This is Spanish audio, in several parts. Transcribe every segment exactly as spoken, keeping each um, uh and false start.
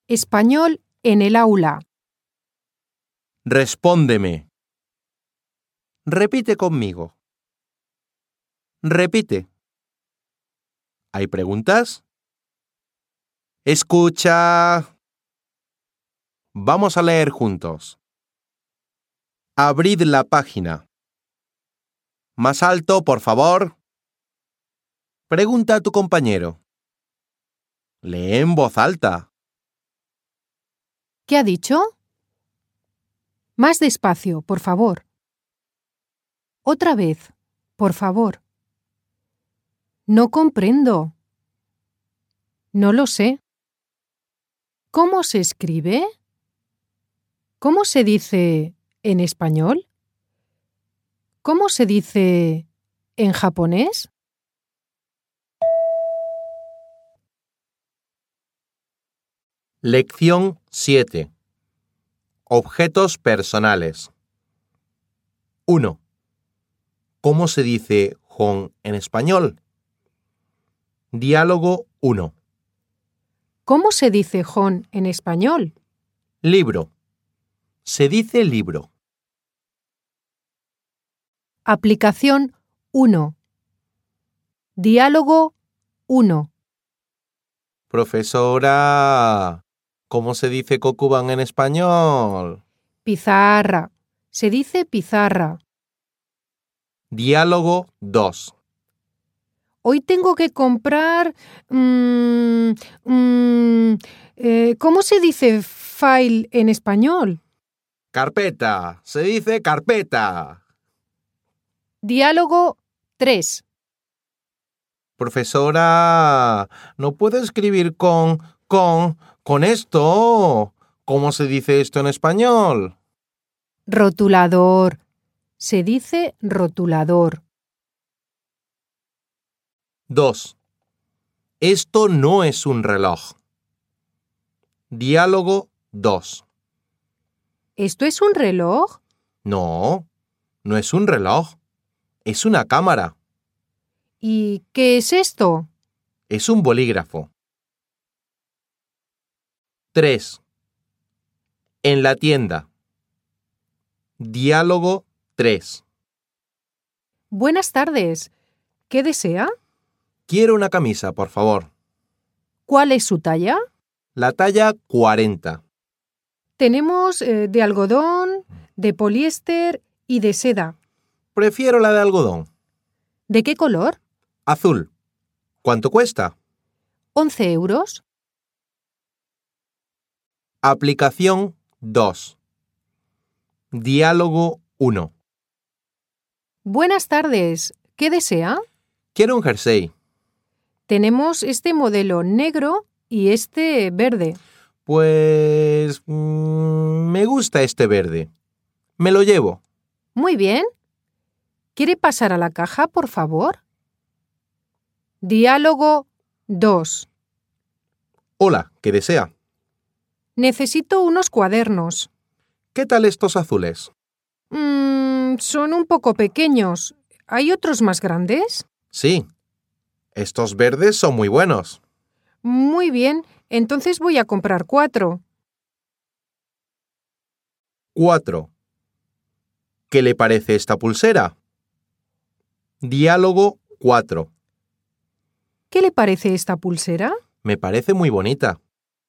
Español en el aula. Respóndeme. Repite conmigo. Repite. ¿Hay preguntas? Escucha. Vamos a leer juntos. Abrid la página. Más alto, por favor. Pregunta a tu compañero. Lee en voz alta. ¿Qué ha dicho? Más despacio, por favor. Otra vez, por favor. No comprendo. No lo sé. ¿Cómo se escribe? ¿Cómo se dice en español? ¿Cómo se dice en japonés? Lección siete. Objetos personales. uno. ¿Cómo se dice jon en español? Diálogo uno. ¿Cómo se dice jon en español? Libro. Se dice libro. Aplicación uno. Diálogo uno. Profesora, ¿cómo se dice Kokuban en español? Pizarra. Se dice pizarra. Diálogo dos. Hoy tengo que comprar... mmm, mmm, eh, ¿Cómo se dice file en español? Carpeta. Se dice carpeta. Diálogo tres. Profesora, no puedo escribir con, con, con esto. ¿Cómo se dice esto en español? Rotulador. Se dice rotulador. dos. Esto no es un reloj. Diálogo dos. ¿Esto es un reloj? No, no es un reloj. Es una cámara. ¿Y qué es esto? Es un bolígrafo. tres. En la tienda. Diálogo tres. Buenas tardes. ¿Qué desea? Quiero una camisa, por favor. ¿Cuál es su talla? La talla cuarenta. Tenemos eh, de algodón, de poliéster y de seda. Prefiero la de algodón. ¿De qué color? Azul. ¿Cuánto cuesta? once euros. Aplicación dos. Diálogo uno. Buenas tardes. ¿Qué desea? Quiero un jersey. Tenemos este modelo negro y este verde. Pues... mmm, me gusta este verde. Me lo llevo. Muy bien. ¿Quiere pasar a la caja, por favor? Diálogo dos. Hola, ¿qué desea? Necesito unos cuadernos. ¿Qué tal estos azules? Mm, son un poco pequeños. ¿Hay otros más grandes? Sí. Estos verdes son muy buenos. Muy bien. Entonces voy a comprar cuatro. cuatro. ¿Qué le parece esta pulsera? Diálogo cuatro. ¿Qué le parece esta pulsera? Me parece muy bonita.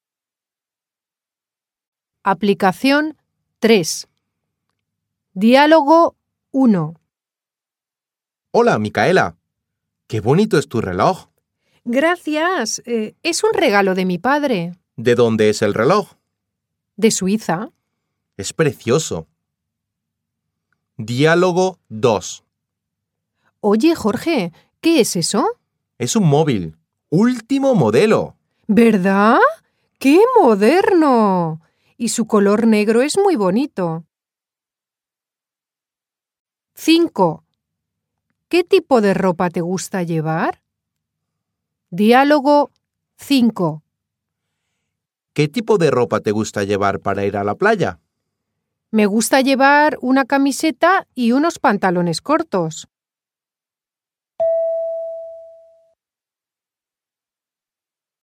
Aplicación tres. Diálogo uno. Hola, Micaela. Qué bonito es tu reloj. Gracias. Eh, es un regalo de mi padre. ¿De dónde es el reloj? De Suiza. Es precioso. Diálogo dos. Oye, Jorge, ¿qué es eso? Es un móvil. Último modelo. ¿Verdad? ¡Qué moderno! Y su color negro es muy bonito. cinco. ¿Qué tipo de ropa te gusta llevar? Diálogo cinco. ¿Qué tipo de ropa te gusta llevar para ir a la playa? Me gusta llevar una camiseta y unos pantalones cortos.